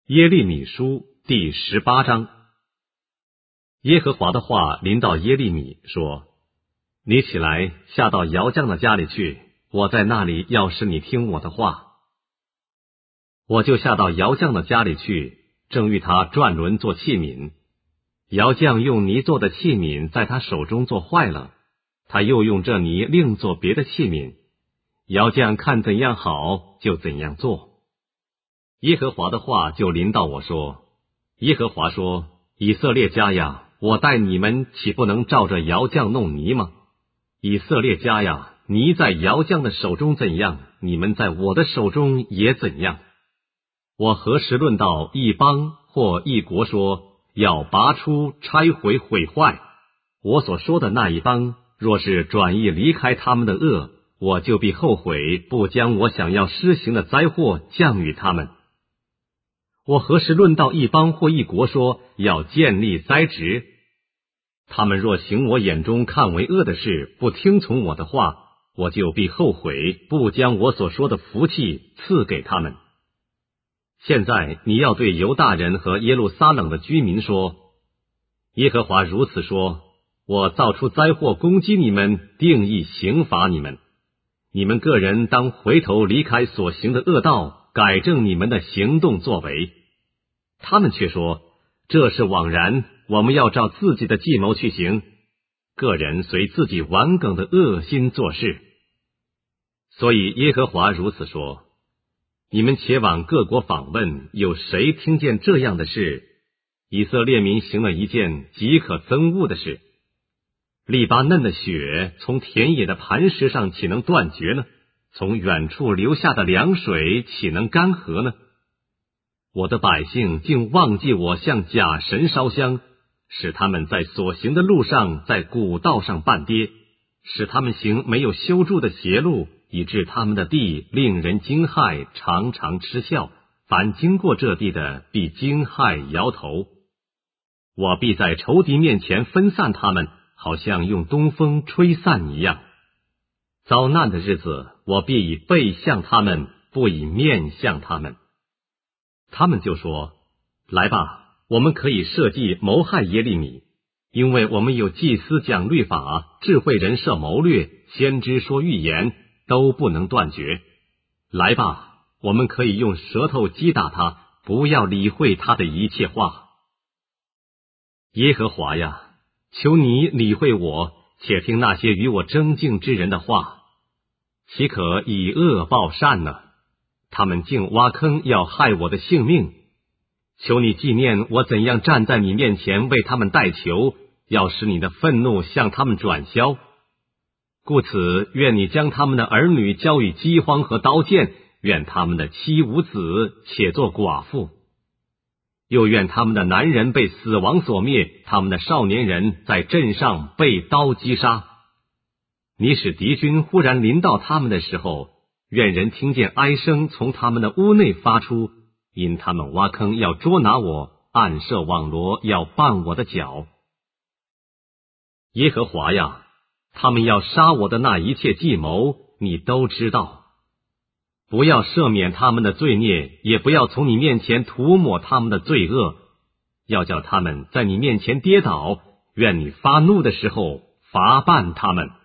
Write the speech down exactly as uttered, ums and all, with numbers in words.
耶利米书第十八章。耶和华的话临到耶利米说：你起来下到窑匠的家里去，我在那里要使你听我的话。我就下到窑匠的家里去，正遇他转轮做器皿。窑匠用泥做的器皿在他手中做坏了，他又用这泥另做别的器皿。窑匠看怎样好，就怎样做。耶和华的话就临到我说：耶和华说，以色列家呀，我待你们岂不能照着窑匠弄泥吗？以色列家呀，泥在窑匠的手中怎样，你们在我的手中也怎样。我何时论到一邦或一国说要拔出、拆毁、毁坏，我所说的那一邦若是转意离开他们的恶，我就必后悔，不将我想要施行的灾祸降与他们。我何时论到一邦或一国说要建立栽植，他们若行我眼中看为恶的事，不听从我的话，我就必后悔，不将我所说的福气赐给他们。现在你要对犹大人和耶路撒冷的居民说：耶和华如此说，我造出灾祸攻击你们，定义刑罚你们。你们个人当回头离开所行的恶道，改正你们的行动作为。他们却说，这是枉然，我们要照自己的计谋去行，个人随自己顽梗的恶心做事。所以耶和华如此说：你们且往各国访问，有谁听见这样的事？以色列民行了一件极可憎恶的事。利巴嫩的血从田野的磐石上岂能断绝呢？从远处流下的凉水岂能干涸呢？我的百姓竟忘记我向假神烧香，使他们在所行的路上，在古道上绊跌，使他们行没有修筑的邪路，以致他们的地令人惊骇，常常嗤笑。凡经过这地的，必惊骇摇头。我必在仇敌面前分散他们，好像用东风吹散一样。遭难的日子，我必以背向他们，不以面向他们。他们就说：来吧，我们可以设计谋害耶利米，因为我们有祭司讲律法，智慧人设谋略，先知说预言，都不能断绝。来吧，我们可以用舌头击打他，不要理会他的一切话。耶和华呀，求你理会我，且听那些与我争竞之人的话。岂可以恶报善呢？他们竟挖坑要害我的性命。求你纪念我怎样站在你面前为他们代求，要使你的愤怒向他们转消。故此，愿你将他们的儿女交与饥荒和刀剑，愿他们的妻无子，且作寡妇。又愿他们的男人被死亡所灭，他们的少年人在阵上被刀击杀。你使敌军忽然临到他们的时候，愿人听见哀声从他们的屋内发出，因他们挖坑要捉拿我，暗设网罗要绊我的脚。耶和华呀，他们要杀我的那一切计谋，你都知道。不要赦免他们的罪孽，也不要从你面前涂抹他们的罪恶，要叫他们在你面前跌倒，愿你发怒的时候罚办他们。